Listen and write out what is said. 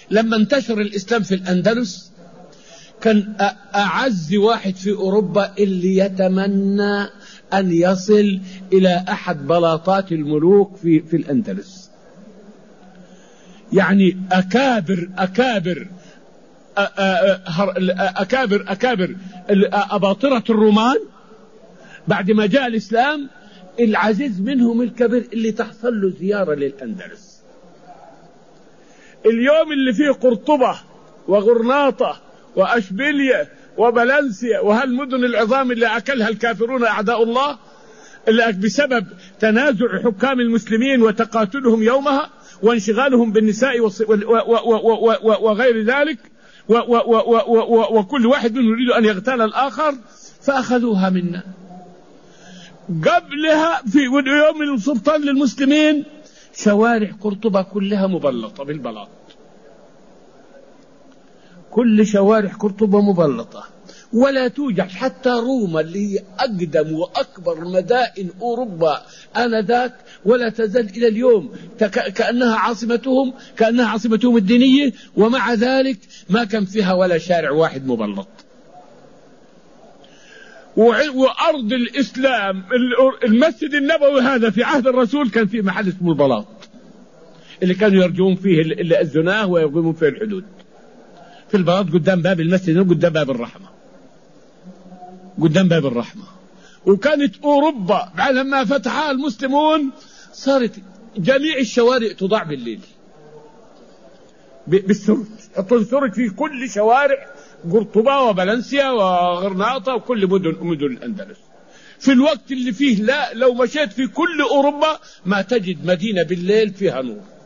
لما انتشر الإسلام في الأندلس كان أعز واحد في أوروبا اللي يتمنى أن يصل إلى أحد بلاطات الملوك في الأندلس. يعني أكابر أباطرة الرومان بعد ما جاء الإسلام، العزيز منهم الكبير اللي تحصل له زيارة للأندلس. اليوم اللي فيه قرطبة وغرناطة وأشبيلية وبلنسيا وهالمدن العظام اللي أكلها الكافرون أعداء الله، اللي بسبب تنازع حكام المسلمين وتقاتلهم يومها وانشغالهم بالنساء وغير ذلك، وكل واحد منهم يريد أن يغتال الآخر، فأخذوها منا. قبلها في يوم السلطان للمسلمين شوارع قرطبة كلها مبلطة بالبلاط، كل شوارع قرطبة مبلطة، ولا توجد حتى روما اللي هي أقدم وأكبر مدائن أوروبا آنذاك ولا تزال إلى اليوم كأنها عاصمتهم الدينية، ومع ذلك ما كان فيها ولا شارع واحد مبلط. وأرض الإسلام المسجد النبوي هذا في عهد الرسول كان فيه محل اسمه البلاط، اللي كانوا يرجون فيه اللي الزناه ويقومون فيه الحدود، في البلاط قدام باب المسجد وقدام باب الرحمة. وكانت أوروبا بعد ما فتحها المسلمون صارت جميع الشوارع تضاع بالليل بالسرج، حطوا السرج في كل شوارع قرطبة وبلنسيا وغرناطة وكل مدن الأندلس، في الوقت اللي فيه لا، لو مشيت في كل أوروبا ما تجد مدينة بالليل فيها نور.